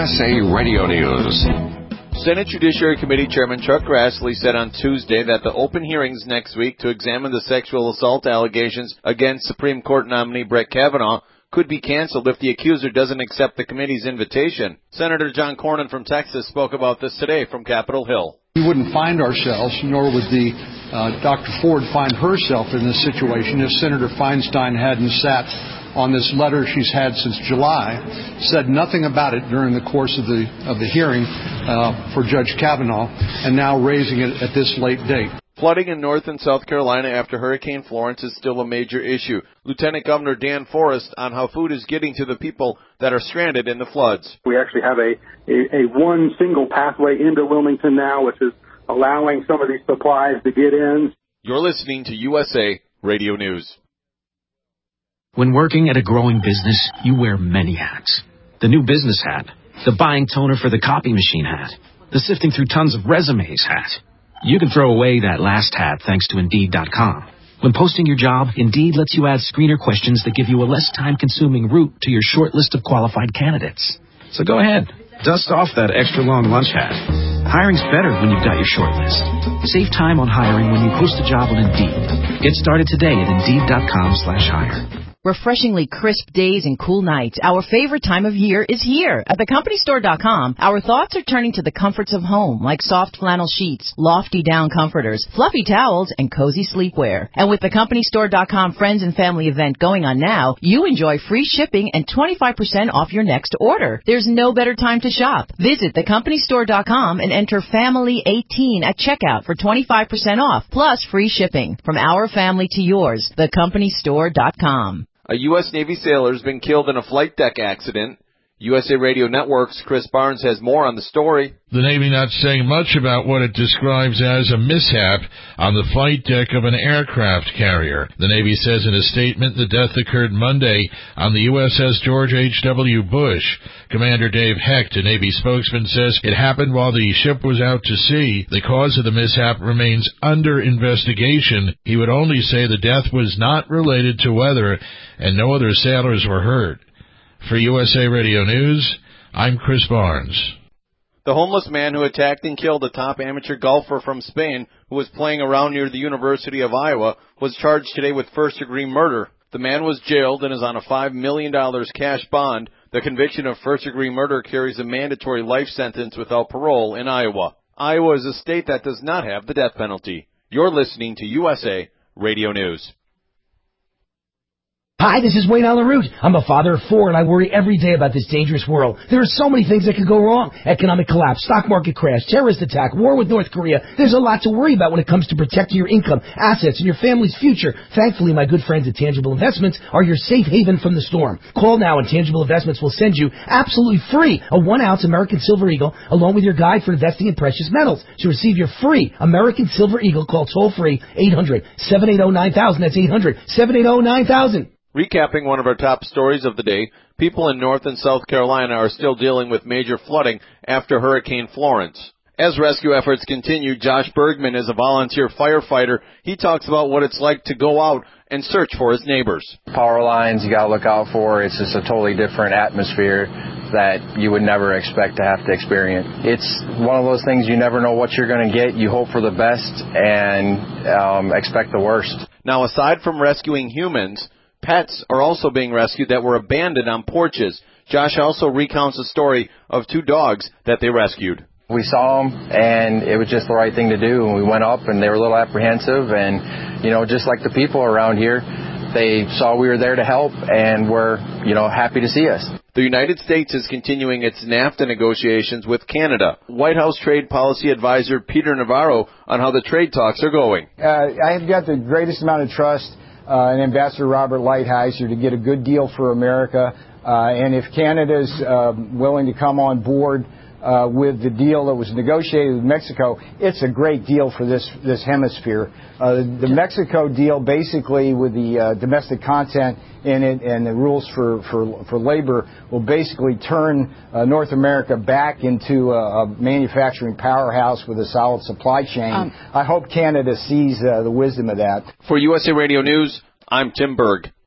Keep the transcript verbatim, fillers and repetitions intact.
S A Radio News. Senate Judiciary Committee Chairman Chuck Grassley said on Tuesday that the open hearings next week to examine the sexual assault allegations against Supreme Court nominee Brett Kavanaugh could be canceled if the accuser doesn't accept the committee's invitation. Senator John Cornyn from Texas spoke about this today from Capitol Hill. We wouldn't find ourselves, nor would the uh, Doctor Ford find herself in this situation if Senator Feinstein hadn't sat on this letter she's had since July, said nothing about it during the course of the of the hearing uh, for Judge Kavanaugh, and now raising it at this late date. Flooding in North and South Carolina after Hurricane Florence is still a major issue. Lieutenant Governor Dan Forest on how food is getting to the people that are stranded in the floods. We actually have a, a, a one single pathway into Wilmington now, which is allowing some of these supplies to get in. You're listening to U S A Radio News. When working at a growing business, you wear many hats. The new business hat, the buying toner for the copy machine hat, the sifting through tons of resumes hat. You can throw away that last hat thanks to Indeed dot com. When posting your job, Indeed lets you add screener questions that give you a less time-consuming route to your short list of qualified candidates. So go ahead, dust off that extra long lunch hat. Hiring's better when you've got your short list. Save time on hiring when you post a job on Indeed. Get started today at Indeed dot com slash hire. Refreshingly crisp days and cool nights. Our favorite time of year is here. At the company store dot com, our thoughts are turning to the comforts of home, like soft flannel sheets, lofty down comforters, fluffy towels, and cozy sleepwear. And with the company store dot com Friends and Family event going on now, you enjoy free shipping and twenty-five percent off your next order. There's no better time to shop. Visit the company store dot com and enter family eighteen at checkout for twenty-five percent off, plus free shipping. From our family to yours, the company store dot com. A U S Navy sailor has been killed in a flight deck accident. U S A Radio Network's Chris Barnes has more on the story. The Navy not saying much about what it describes as a mishap on the flight deck of an aircraft carrier. The Navy says in a statement the death occurred Monday on the U S S George H W Bush. Commander Dave Hecht, a Navy spokesman, says it happened while the ship was out to sea. The cause of the mishap remains under investigation. He would only say the death was not related to weather and no other sailors were hurt. For U S A Radio News, I'm Chris Barnes. The homeless man who attacked and killed a top amateur golfer from Spain who was playing around near the University of Iowa was charged today with first-degree murder. The man was jailed and is on a five million dollars cash bond. The conviction of first-degree murder carries a mandatory life sentence without parole in Iowa. Iowa is a state that does not have the death penalty. You're listening to U S A Radio News. Hi, this is Wayne Allen Root. I'm a father of four, and I worry every day about this dangerous world. There are so many things that could go wrong. Economic collapse, stock market crash, terrorist attack, war with North Korea. There's a lot to worry about when it comes to protecting your income, assets, and your family's future. Thankfully, my good friends at Tangible Investments are your safe haven from the storm. Call now, and Tangible Investments will send you absolutely free a one-ounce American Silver Eagle along with your guide for investing in precious metals. To receive your free American Silver Eagle, call toll-free eight hundred, seven eight zero, nine thousand. That's eight hundred, seven eight zero, nine thousand. Recapping one of our top stories of the day, people in North and South Carolina are still dealing with major flooding after Hurricane Florence. As rescue efforts continue, Josh Bergman is a volunteer firefighter. He talks about what it's like to go out and search for his neighbors. Power lines you got to look out for. It's just a totally different atmosphere that you would never expect to have to experience. It's one of those things you never know what you're going to get. You hope for the best and um, expect the worst. Now, aside from rescuing humans, pets are also being rescued that were abandoned on porches. Josh also recounts a story of two dogs that they rescued. We saw them, and it was just the right thing to do. And we went up, and they were a little apprehensive. And, you know, just like the people around here, they saw we were there to help and were, you know, happy to see us. The United States is continuing its NAFTA negotiations with Canada. White House Trade Policy Advisor Peter Navarro on how the trade talks are going. Uh, I have got the greatest amount of trust Uh, and Ambassador Robert Lighthizer to get a good deal for America. Uh, and if Canada's uh, willing to come on board uh, with the deal that was negotiated with Mexico, it's a great deal for this this hemisphere. Uh, the Mexico deal, basically with the uh, domestic content in it and the rules for, for, for labor, will basically turn uh, North America back into a, a manufacturing powerhouse with a solid supply chain. Um, I hope Canada sees uh, the wisdom of that. For U S A Radio News, I'm Tim Berg.